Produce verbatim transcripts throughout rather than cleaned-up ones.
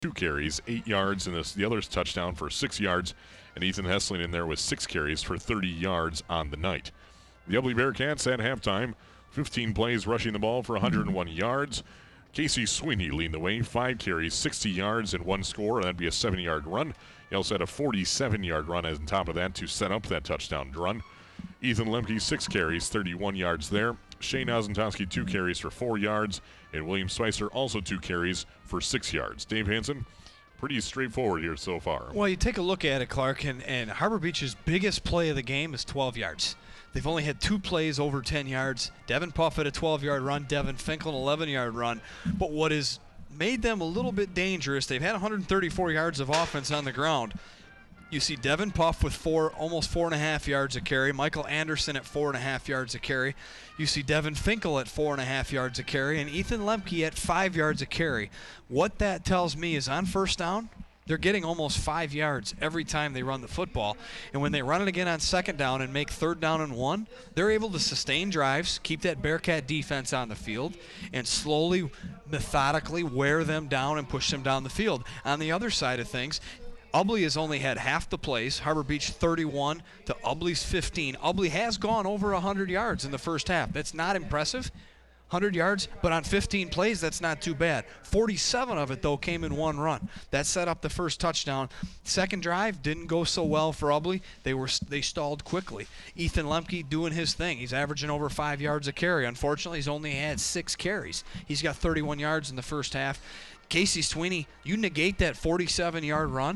two carries, eight yards, and this, the other's touchdown for six yards. And Ethan Hessling in there with six carries for thirty yards on the night. The Ubly Bearcats at halftime, fifteen plays rushing the ball for one hundred one yards. Casey Sweeney leading the way, five carries, sixty yards, and one score. That'd be a seven-yard run. He also had a forty-seven-yard run on top of that to set up that touchdown run. Ethan Lemke, six carries, thirty-one yards there. Shane Ozentowski, two carries for four yards. And William Spicer, also two carries for six yards. Dave Hanson, pretty straightforward here so far. Well, you take a look at it, Clark, and, and Harbor Beach's biggest play of the game is twelve yards. They've only had two plays over ten yards. Devin Puff had a twelve-yard run, Devin Finkel an eleven-yard run. But what has made them a little bit dangerous, they've had one hundred thirty-four yards of offense on the ground. You see Devin Puff with four, almost four and a half yards a carry. Michael Anderson at four and a half yards a carry. You see Devin Finkel at four and a half yards a carry, and Ethan Lemke at five yards a carry. What that tells me is on first down, they're getting almost five yards every time they run the football. And when they run it again on second down and make third down and one, they're able to sustain drives, keep that Bearcat defense on the field, and slowly, methodically wear them down and push them down the field. On the other side of things, Ubly has only had half the plays. Harbor Beach thirty-one to Ubly's fifteen. Ubly has gone over one hundred yards in the first half. That's not impressive, one hundred yards, but on fifteen plays, that's not too bad. forty-seven of it, though, came in one run. That set up the first touchdown. Second drive didn't go so well for Ubly. They were they stalled quickly. Ethan Lemke doing his thing. He's averaging over five yards a carry. Unfortunately, he's only had six carries. He's got thirty-one yards in the first half. Casey Sweeney, you negate that forty-seven-yard run,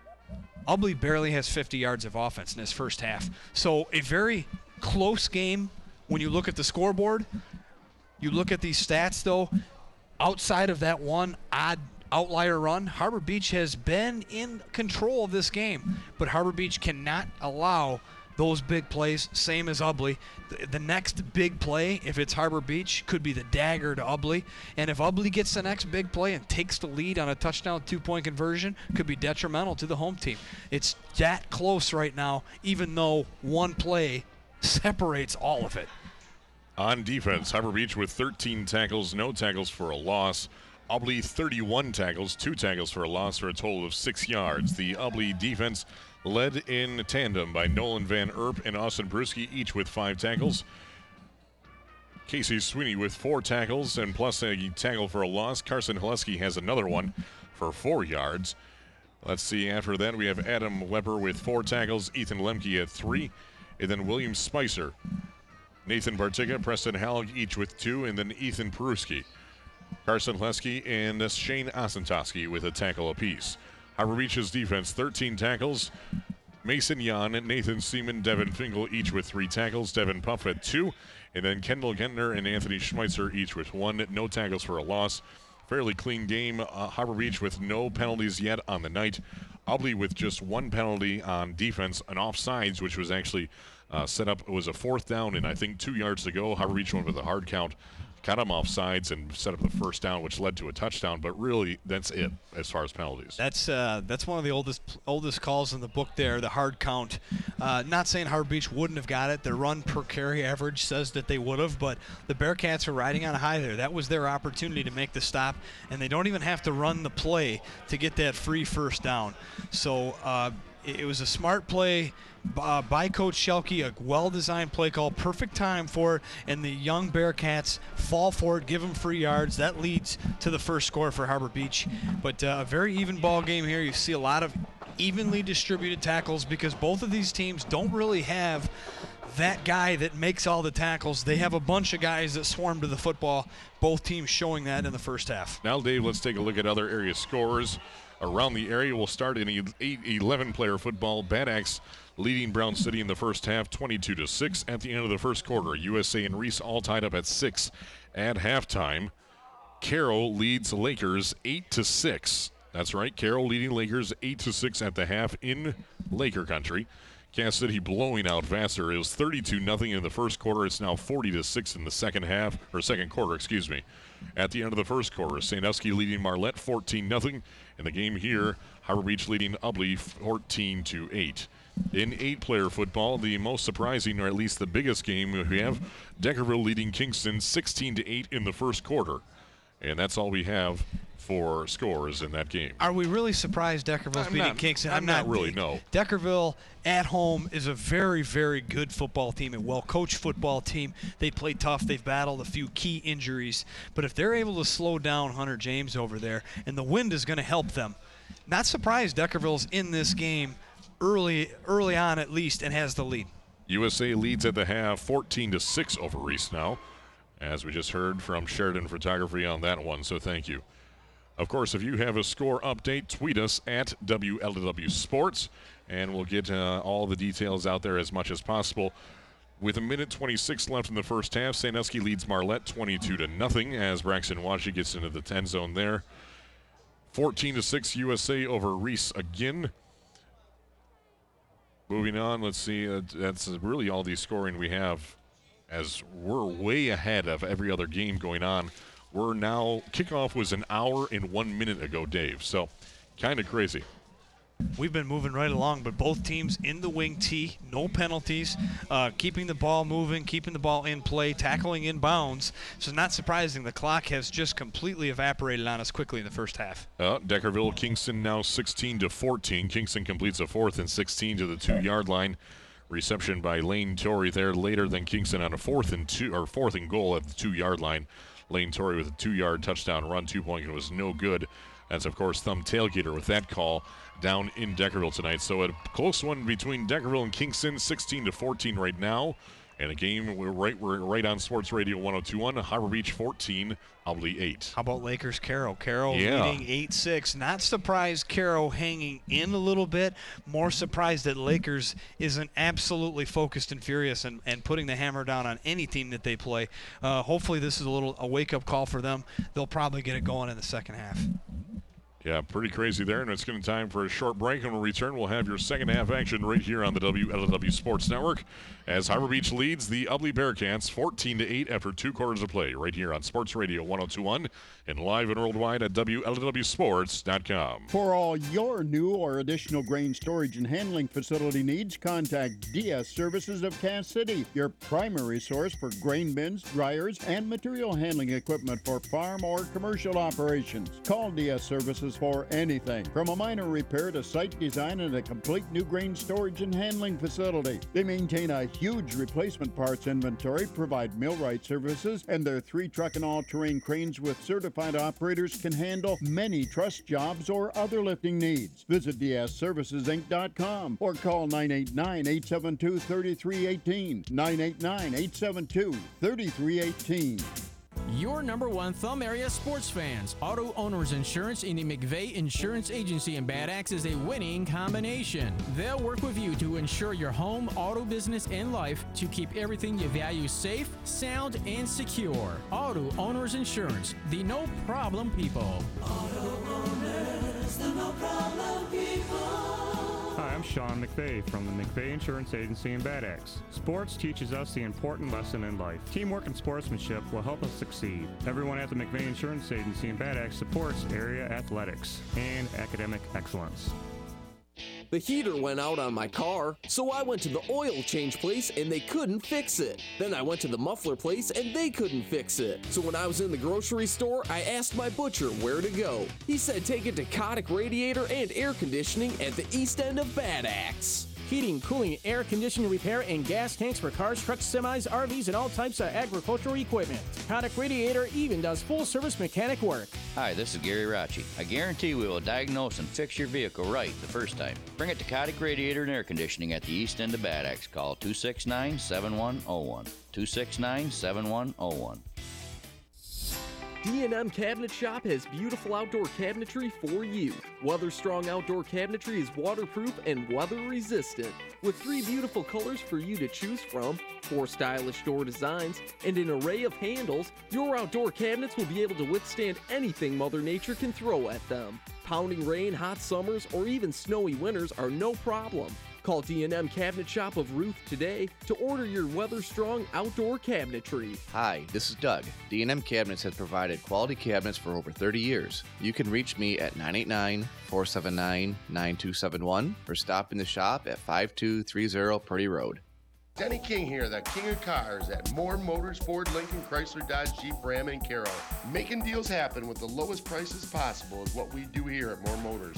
Ubly barely has fifty yards of offense in his first half. So a very close game when you look at the scoreboard. You look at these stats, though, outside of that one odd outlier run, Harbor Beach has been in control of this game. But Harbor Beach cannot allow those big plays, same as Ubly. The, the next big play, if it's Harbor Beach, could be the dagger to Ubly. And if Ubly gets the next big play and takes the lead on a touchdown two-point conversion, could be detrimental to the home team. It's that close right now, even though one play separates all of it. On defense, Harbor Beach with thirteen tackles, no tackles for a loss. Ubly thirty-one tackles, two tackles for a loss for a total of six yards. The Ubly defense led in tandem by Nolan Van Erp and Austin Bruschi, each with five tackles. Casey Sweeney with four tackles and plus a tackle for a loss. Carson Haleski has another one for four yards. Let's see, after that we have Adam Weber with four tackles, Ethan Lemke at three, and then William Spicer, Nathan Bartica, Preston Halleck, each with two, and then Ethan Peruski, Carson Haleski, and Shane Ozentowski with a tackle apiece. Harbor Beach's defense, thirteen tackles. Mason Yan, Nathan Seaman, Devin Finkel, each with three tackles. Devin Puff at two. And then Kendall Gentner and Anthony Schmeitzer, each with one. No tackles for a loss. Fairly clean game. Uh, Harbor Beach with no penalties yet on the night. Ubly with just one penalty on defense, an offsides, which was actually uh, set up. It was a fourth down, and I think two yards to go. Harbor Beach went with a hard count. Got him off sides and set up the first down, which led to a touchdown. But really, that's it as far as penalties. That's uh, that's one of the oldest oldest calls in the book there, the hard count. Uh, not saying Harbor Beach wouldn't have got it. Their run per carry average says that they would have, but the Bearcats are riding on a high there. That was their opportunity to make the stop, and they don't even have to run the play to get that free first down. So uh, it, it was a smart play Uh, by Coach Schelke, a well-designed play call, perfect time for it, and the young Bearcats fall for it, give them free yards. That leads to the first score for Harbor Beach. But uh, a very even ball game here. You see a lot of evenly distributed tackles because both of these teams don't really have that guy that makes all the tackles. They have a bunch of guys that swarm to the football, both teams showing that in the first half. Now, Dave, let's take a look at other area scores around the area. We'll start in eight eleven-player football. Bad Axe leading Brown City in the first half, twenty-two to six. At the end of the first quarter, U S A and Reese all tied up at six. At halftime, Carroll leads Lakers eight to six. That's right, Carroll leading Lakers eight to six at the half in Laker country. Cass City blowing out Vassar. It was thirty-two nothing in the first quarter. It's now forty to six in the second half, or second quarter, excuse me. At the end of the first quarter, Sandusky leading Marlette fourteen nothing. In the game here, Harbor Beach leading Ubly fourteen to eight. In eight-player football, the most surprising, or at least the biggest game we have, Deckerville leading Kingston sixteen to eight in the first quarter. And that's all we have for scores in that game. Are we really surprised Deckerville's I'm beating not, Kingston? I'm, I'm not, not really, no. Deckerville at home is a very, very good football team, a well-coached football team. They play tough. They've battled a few key injuries. But if they're able to slow down Hunter James over there, and the wind is going to help them, not surprised Deckerville's in this game early, early on at least, and has the lead. U S A leads at the half, fourteen to six over Reese now, as we just heard from Sheridan Photography on that one, so thank you. Of course, if you have a score update, tweet us at W L W Sports, and we'll get uh, all the details out there as much as possible. With a minute twenty-six left in the first half, Sandusky leads Marlette twenty-two to nothing as Braxton Washi gets into the end zone there. fourteen to six U S A over Reese again. Moving on, let's see. Uh, that's really all the scoring we have, as we're way ahead of every other game going on. We're now, kickoff was an hour and one minute ago, Dave. So, kind of crazy. We've been moving right along, but both teams in the wing tee, no penalties, uh, keeping the ball moving, keeping the ball in play, tackling in bounds. So not surprising, the clock has just completely evaporated on us quickly in the first half. Uh, Deckerville, Kingston now sixteen to fourteen. Kingston completes a fourth and sixteen to the two-yard line. Reception by Lane Torrey there later than Kingston on a fourth and two or fourth and goal at the two-yard line. Lane Torrey with a two-yard touchdown run, two-point, it was no good. That's, of course, Thumb Tailgater with that call down in Deckerville tonight. So a close one between Deckerville and Kingston, sixteen to fourteen right now. And a game we're right we're right on Sports Radio one oh two point one. Harbor Beach fourteen, Ubly eight. How about Lakers Caro? Caro yeah. leading eight six. Not surprised Caro hanging in a little bit. More surprised that Lakers isn't absolutely focused and furious and, and putting the hammer down on any team that they play. Uh, hopefully this is a little a wake-up call for them. They'll probably get it going in the second half. Yeah, pretty crazy there, and it's going to time for a short break. And when we return, we'll have your second half action right here on the W L W Sports Network as Harbor Beach leads the Ubly Bearcats fourteen to eight after two quarters of play right here on Sports Radio one oh two point one and live and worldwide at W L W sports dot com. For all your new or additional grain storage and handling facility needs, contact D S Services of Cass City, your primary source for grain bins, dryers, and material handling equipment for farm or commercial operations. Call D S Services for anything, from a minor repair to site design and a complete new grain storage and handling facility. They maintain a huge replacement parts inventory, provide millwright services, and their three truck and all-terrain cranes with certified operators can handle many truss jobs or other lifting needs. Visit D S services inc dot com or call nine eight nine, eight seven two, three three one eight, nine eight nine, eight seven two, three three one eight. Your number one Thumb area sports fans. Auto Owners Insurance in the McVeigh Insurance Agency in Bad Axe is a winning combination. They'll work with you to insure your home, auto business, and life to keep everything you value safe, sound, and secure. Auto Owners Insurance, the no problem people. Auto Owners, the no problem people. Hi, I'm Sean McVeigh from the McVeigh Insurance Agency in Bad Axe. Sports teaches us the important lesson in life. Teamwork and sportsmanship will help us succeed. Everyone at the McVeigh Insurance Agency in Bad Axe supports area athletics and academic excellence. The heater went out on my car, so I went to the oil change place and they couldn't fix it. Then I went to the muffler place and they couldn't fix it. So when I was in the grocery store, I asked my butcher where to go. He said take it to Kotick Radiator and Air Conditioning at the east end of Bad Axe. Heating, cooling, air conditioning repair, and gas tanks for cars, trucks, semis, R Vs, and all types of agricultural equipment. Kotick Radiator even does full-service mechanic work. Hi, this is Gary Rocci. I guarantee we will diagnose and fix your vehicle right the first time. Bring it to Kotick Radiator and Air Conditioning at the east end of Bad Axe. Call two six nine, seven one zero one. two six nine, seven one zero one. D and M Cabinet Shop has beautiful outdoor cabinetry for you. Weather-strong outdoor cabinetry is waterproof and weather-resistant. With three beautiful colors for you to choose from, four stylish door designs, and an array of handles, your outdoor cabinets will be able to withstand anything Mother Nature can throw at them. Pounding rain, hot summers, or even snowy winters are no problem. Call D and M Cabinet Shop of Ruth today to order your weather-strong outdoor cabinetry. Hi, this is Doug. D and M Cabinets has provided quality cabinets for over thirty years. You can reach me at nine eight nine, four seven nine, nine two seven one or stop in the shop at five two three zero Purdy Road. Denny King here, the king of cars at Moore Motors, Ford, Lincoln, Chrysler, Dodge, Jeep, Ram, and Carroll. Making deals happen with the lowest prices possible is what we do here at Moore Motors.